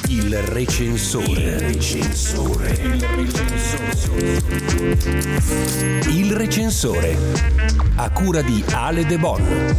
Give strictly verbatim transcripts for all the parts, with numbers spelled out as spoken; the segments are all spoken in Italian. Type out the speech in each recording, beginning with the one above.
Il recensore. Il recensore. Il recensore. Il recensore. A cura di Ale De Bon.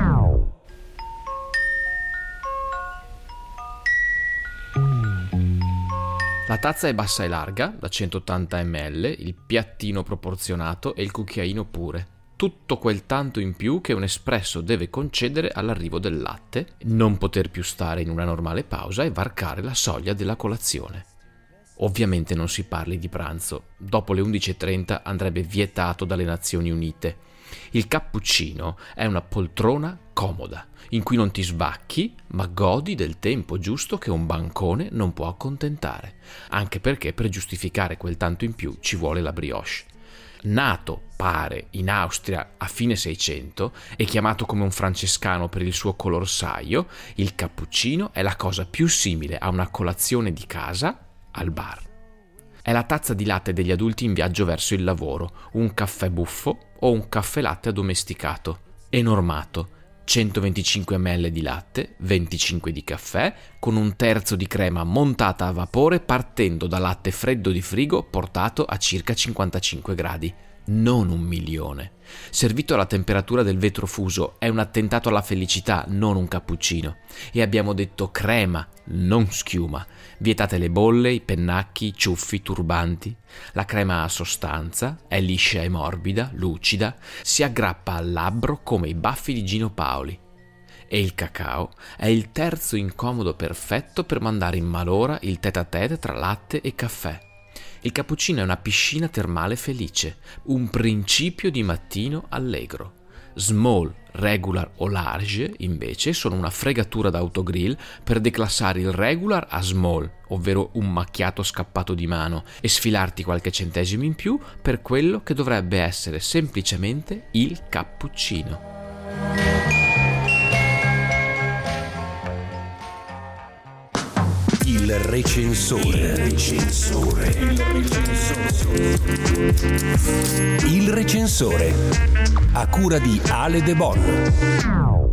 La tazza è bassa e larga, da centottanta millilitri, il piattino proporzionato e il cucchiaino pure. Tutto quel tanto in più che un espresso deve concedere all'arrivo del latte, non poter più stare in una normale pausa e varcare la soglia della colazione. Ovviamente non si parli di pranzo. Dopo le undici e trenta andrebbe vietato dalle Nazioni Unite. Il cappuccino è una poltrona comoda, in cui non ti sbacchi, ma godi del tempo giusto che un bancone non può accontentare, anche perché per giustificare quel tanto in più ci vuole la brioche. Nato, pare, in Austria a fine Seicento e chiamato come un francescano per il suo color saio, il cappuccino è la cosa più simile a una colazione di casa al bar. È la tazza di latte degli adulti in viaggio verso il lavoro, un caffè buffo o un caffè latte addomesticato, e normato, centoventicinque millilitri di latte, venticinque di caffè, con un terzo di crema montata a vapore partendo da latte freddo di frigo portato a circa cinquantacinque gradi. Non un milione. Servito alla temperatura del vetro fuso è un attentato alla felicità, non un cappuccino. E abbiamo detto crema, non schiuma. Vietate le bolle, i pennacchi, i ciuffi, i turbanti. La crema ha sostanza, è liscia e morbida, lucida, si aggrappa al labbro come i baffi di Gino Paoli. E il cacao è il terzo incomodo perfetto per mandare in malora il tête-à-tête tra latte e caffè. Il cappuccino è una piscina termale felice, un principio di mattino allegro. Small, regular o large, invece, sono una fregatura d'autogrill per declassare il regular a small, ovvero un macchiato scappato di mano, e sfilarti qualche centesimo in più per quello che dovrebbe essere semplicemente il cappuccino. Il recensore. Il recensore. Il recensore. Il recensore. A cura di Ale De Bon.